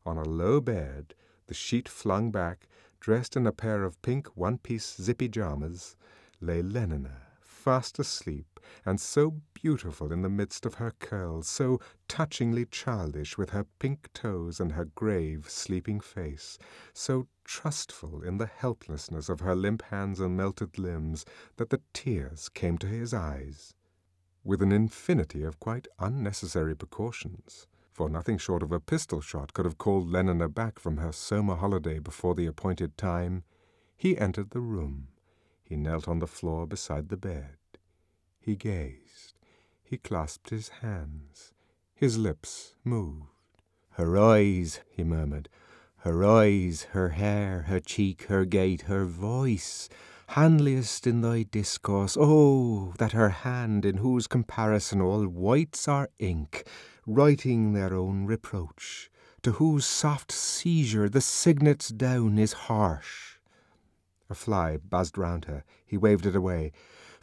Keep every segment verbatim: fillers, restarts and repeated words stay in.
On a low bed, the sheet flung back, dressed in a pair of pink one-piece zippy jamas, lay Lenina, fast asleep, and so beautiful in the midst of her curls, so touchingly childish with her pink toes and her grave, sleeping face, so trustful in the helplessness of her limp hands and melted limbs, that the tears came to his eyes. With an infinity of quite unnecessary precautions, for nothing short of a pistol shot could have called Lenina back from her summer holiday before the appointed time, he entered the room. He knelt on the floor beside the bed. He gazed. He clasped his hands. His lips moved. "Her eyes," he murmured, "her eyes, her hair, her cheek, her gait, her voice, handliest in thy discourse, oh, that her hand, in whose comparison all whites are ink, writing their own reproach, to whose soft seizure the signet's down is harsh." A fly buzzed round her. He waved it away.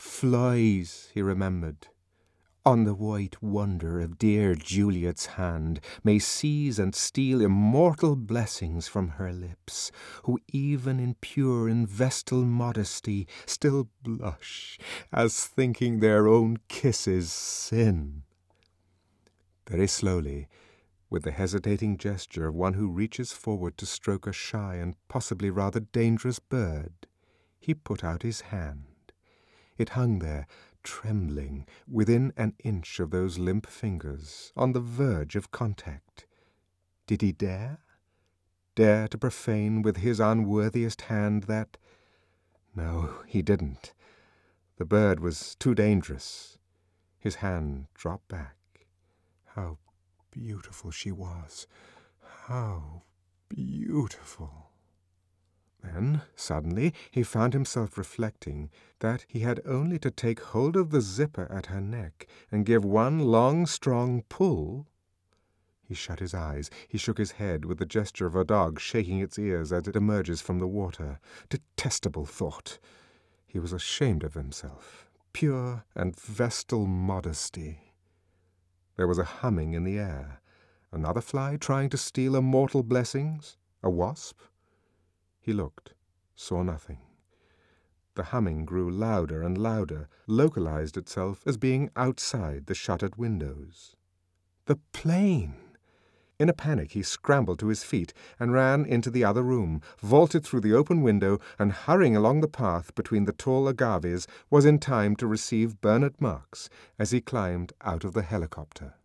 Flies, he remembered, on the white wonder of dear Juliet's hand, may seize and steal immortal blessings from her lips, who even in pure and vestal modesty still blush, as thinking their own kisses sin. Very slowly, with the hesitating gesture of one who reaches forward to stroke a shy and possibly rather dangerous bird, he put out his hand. It hung there, trembling, within an inch of those limp fingers, on the verge of contact. Did he dare? Dare to profane with his unworthiest hand that? No, he didn't. The bird was too dangerous. His hand dropped back. How beautiful she was! How beautiful! Then, suddenly, he found himself reflecting that he had only to take hold of the zipper at her neck and give one long, strong pull. He shut his eyes. He shook his head with the gesture of a dog shaking its ears as it emerges from the water. Detestable thought! He was ashamed of himself. Pure and vestal modesty. There was a humming in the air. Another fly trying to steal immortal blessings? A wasp? He looked, saw nothing. The humming grew louder and louder, localized itself as being outside the shuttered windows. The plane! In a panic he scrambled to his feet and ran into the other room, vaulted through the open window, and hurrying along the path between the tall agaves was in time to receive Bernard Marks as he climbed out of the helicopter.